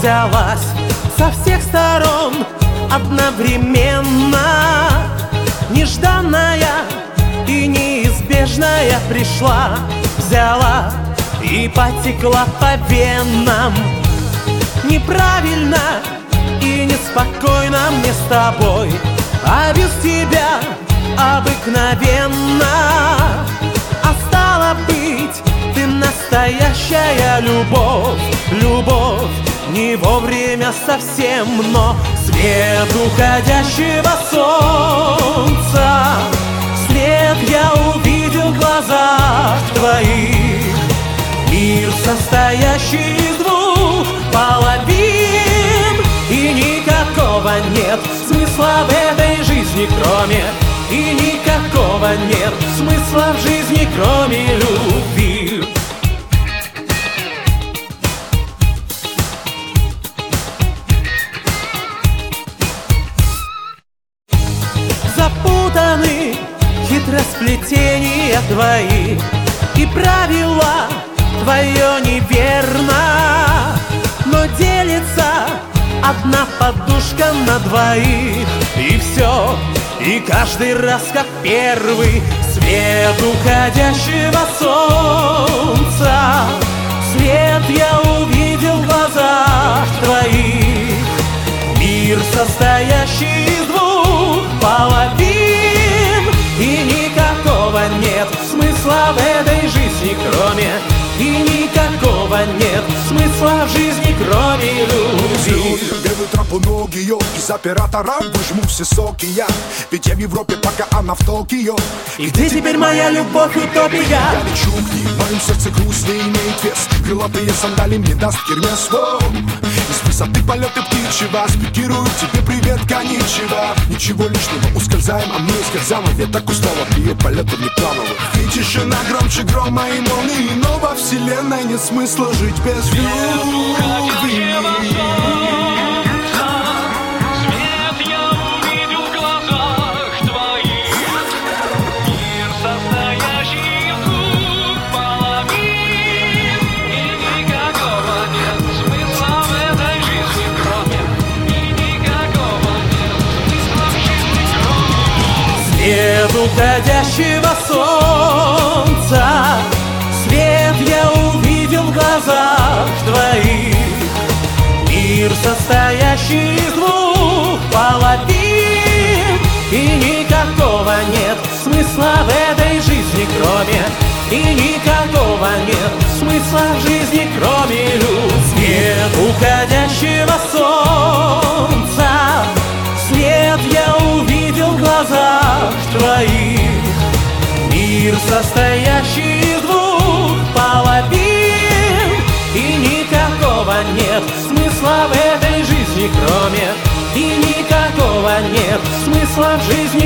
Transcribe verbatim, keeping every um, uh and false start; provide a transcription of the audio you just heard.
взялась со всех сторон одновременно. Нежданная и неизбежная пришла, взяла и потекла по венам. Неправильно и неспокойно мне с тобой, а без тебя обыкновенно. А стало быть, ты настоящая любовь, любовь не вовремя совсем, но свет уходящего солнца, свет я увидел в глазах твоих. Мир, состоящий из двух половин, и никакого нет смысла в этой жизни, кроме, и никакого нет смысла в жизни, кроме любви. Запутаны хитросплетения твои, и правила твое неверно, но делится одна подушка на двоих. И все, и каждый раз как первый свет уходящего солнца, свет я увидел в глазах твоих. Мир, состоящий из двух половин, и никакого нет смысла в этой жизни, кроме, и никакого нет смысла в жизни, кроме любви. Белую тропу ноги ее, из оператора выжму все соки я, ведь я в Европе, пока она в Токио. И где теперь моя любовь, утопия? Я лечу к ней, в моем сердце груз не имеет вес, крылатые сандали мне даст Гермес. Из высоты полеты птичьего спикирую тебе привет, коничева. Ничего лишнего, ускользаем, а мы скользам, а веток устала, ее полетов неплановых. И тишина громче грома и молнии, но во вселенной нет смысла жить без любви. Свет уходящего солнца, свет я увидел в глазах твоих. Мир, состоящий из двух половин, и никакого нет смысла в этой жизни, кроме, и никакого нет смысла в жизни, кроме любви. Свет уходящего солнца, свет я увидел в глазах твоих. Мир, состоящий из двух половин, и никакого нет смысла в этой жизни, кроме, и никакого нет смысла в жизни,